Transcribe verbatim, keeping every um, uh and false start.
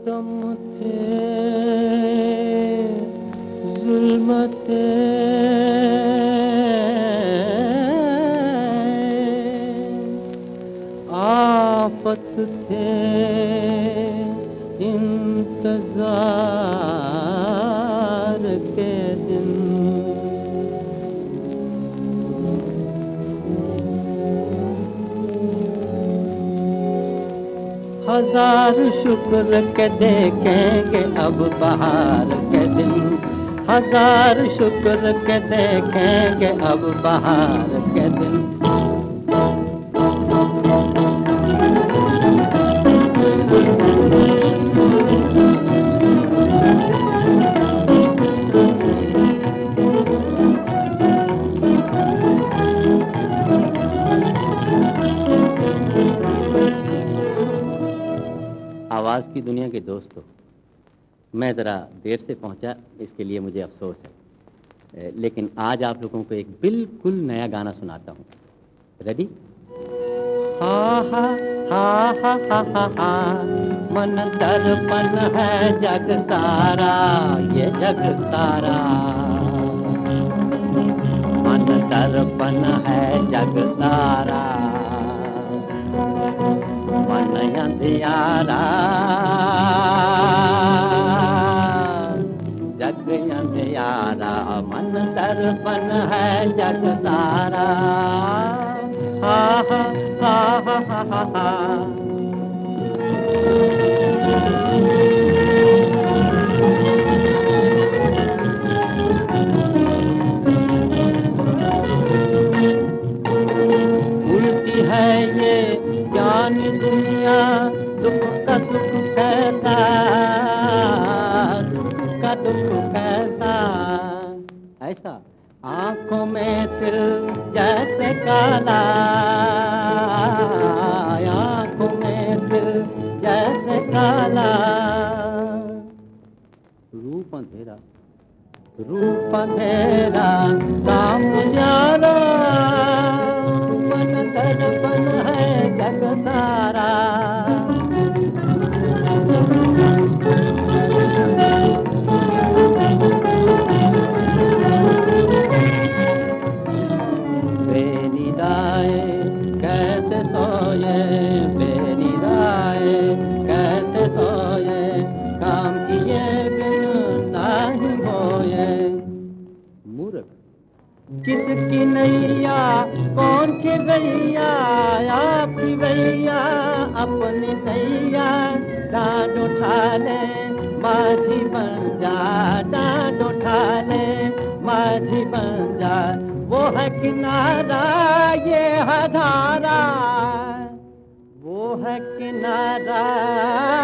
सितम थे, जुल्म थे, आफत थे, इंतजार के दिन। हजार शुक्र के देखेंगे अब बहार के दिन, हजार शुक्र के देखेंगे अब बहार के दिन। आवाज़ की दुनिया के दोस्तों, मैं ज़रा देर से पहुंचा, इसके लिए मुझे अफसोस है, लेकिन आज आप लोगों को एक बिल्कुल नया गाना सुनाता हूं। रेडी? हा हा हा हा हा हा हा, मन दर्पण है जग सारा, ये जग सारा। मन दर्पण है जग सारा, मन अंधियारा, जग अंधियारा। मन दर्पण है जग सारा, हा हा हा हा हा हा हा। उल्टी है ये ज्ञान दुनिया, दुख का सुख कैसा, सुख का दुख कैसा। ऐसा आंखों में तिल जैसे काला, आंखों में तिल जैसे काला। रूप अंधेरा, रूप अंधेरा, काम उजाला, मन दर्पण है जग सारा। बेनिदाए कैसे सोए, बेनिदाए कैसे सोए, काम किए बिन नहीं होए। मूर्ख किसकी नैया कौन की भैया, आपकी भैया अपनी नैया। डांड उठा ले माझी बन जा, डांड उठा ले माझी बन जा। वो है किनारा ये है धारा, वो है किनारा